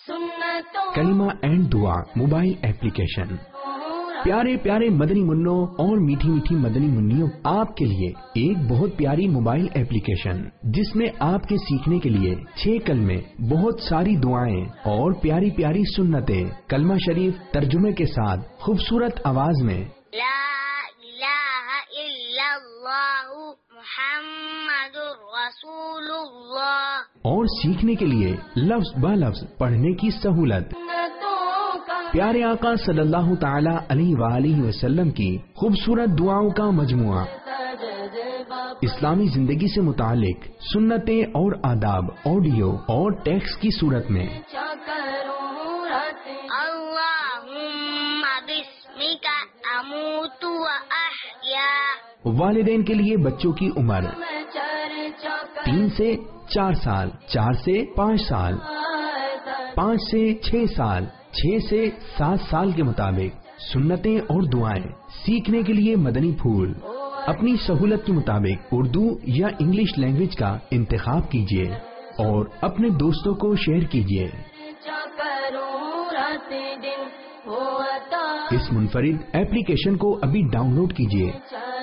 کلمہ اینڈ دعا mobile application. پیارے پیارے مدنی منوں اور میٹھی میٹھی مدنی منیوں، آپ کے لیے ایک بہت پیاری موبائل ایپلیکیشن جس میں آپ کے سیکھنے کے لیے 6 کلمے، بہت ساری دعائیں اور پیاری پیاری سنتیں، کلمہ شریف ترجمے کے ساتھ خوبصورت آواز میں. لا الہ الا اللہ محمد رسول اللہ، اور سیکھنے کے لیے لفظ بہ لفظ پڑھنے کی سہولت. پیارے آقا صلی اللہ تعالی علیہ وآلہ وسلم کی خوبصورت دعاؤں کا مجموعہ، اسلامی زندگی سے متعلق سنتیں اور آداب آڈیو اور ٹیکسٹ کی صورت میں. اللہم بسمک اموت و احیا. والدین کے لیے بچوں کی عمر 3 سے 4 سال، 4 سے 5 سال، 5 سے 6 سال، 6 سے 7 سال کے مطابق سنتیں اور دعائیں سیکھنے کے لیے مدنی پھول. اپنی سہولت کے مطابق اردو یا انگلش لینگویج کا انتخاب کیجیے اور اپنے دوستوں کو شیئر کیجیے. اس منفرد ایپلیکیشن کو ابھی ڈاؤن لوڈ کیجیے